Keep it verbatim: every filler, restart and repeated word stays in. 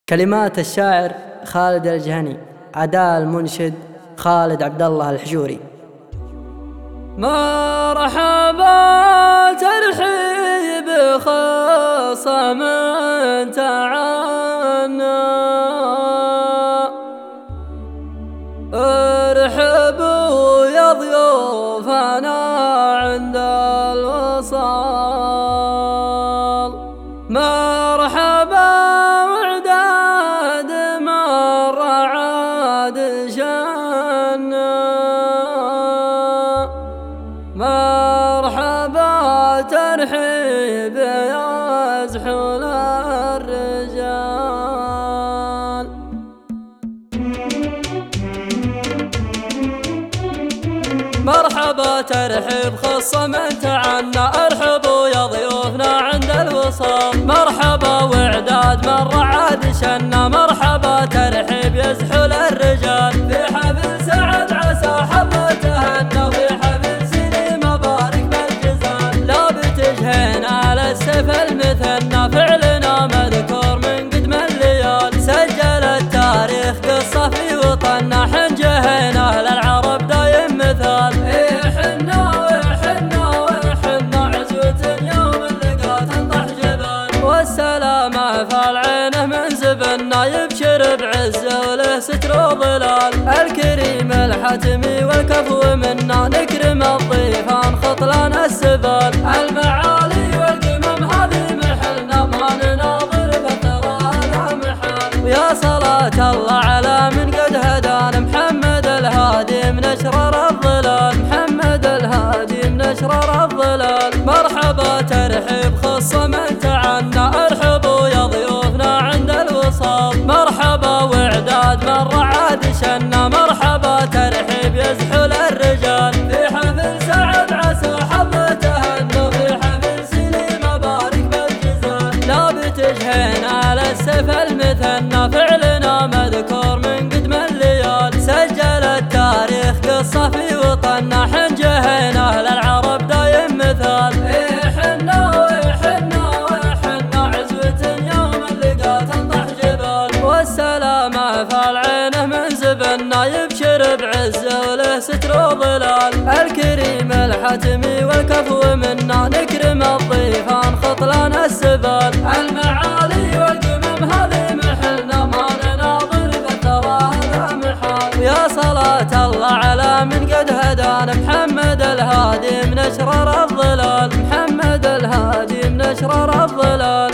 كلمات الشاعر خالد الجهني، أداء المنشد خالد عبد الله الحجوري. مرحبا ترحيب خاصة من تعانى، ارحبوا يا ضيوفنا عند الوصال. مرحبا وعداد مر عاد شنا، مرحبا ترحيب يا زحول الرجال. مرحبا ترحيب خاصة من تعنى، ارحبوا يا ضيوفنا عند الوصال. مرحبا وعداد مر عاد شنا، مرحبا ترحيب يا زحول الرجال. في حفل سعد عسى حظ تهنى، وفي حفل سني مبارك بالجزال. لا بتجهين على السيف المثنى، فعلنا مذكور من قدم الليال. سجل التاريخ قصة في وطننا، حن جهينا للعرب دايم مثال. إيه حنا وحنا وحنا عزوة يوم اللقاء تنطح جبال، والسلامة فال عينه من زبنا، يبشر بعزه وله ستر وظلال. الكريم الحتمي والكفو منا، نكرم الضيفان خطلان السبال. المعالي والقمم هذه محلنا، ما نناظر فترى هذا محال. ويا صلاة الله على من قد هدانا، محمد الهادي من أشرار الظلال، محمد الهادي من أشرار الظلال. مرحبا ترحيب خاصة من تعنى، ارحبوا يا ضيوفنا عند الوصال. مرحبا وعداد مر عاد شنا، مرحبا ترحيب يا زحول الرجال. في حفل سعد عسى حظ تهنى، في حفل سني مبارك بالجزال. لا بتجهين على السيف المثنى، فعلنا مذكور من قدم الليال. سجل التاريخ قصة في وطننا، حن جهينا للعرب دايم مثال. إيه حنا وحنا وحنا عزوة يوم اللقاء تنطح جبال، والسلامة فال عينه من زبنا، يبشر بعزه وله ستر وظلال. الكريم الحتمي والكفو منا، نكرم الضيفان خطلان السبال. المعالي والقمم هذه محلنا، ما نناظر فترى هذا محال. ويا صلاة الله على من قد هدانا، محمد الهادي من أشرار الظلال، محمد الهادي من أشرار الظلال.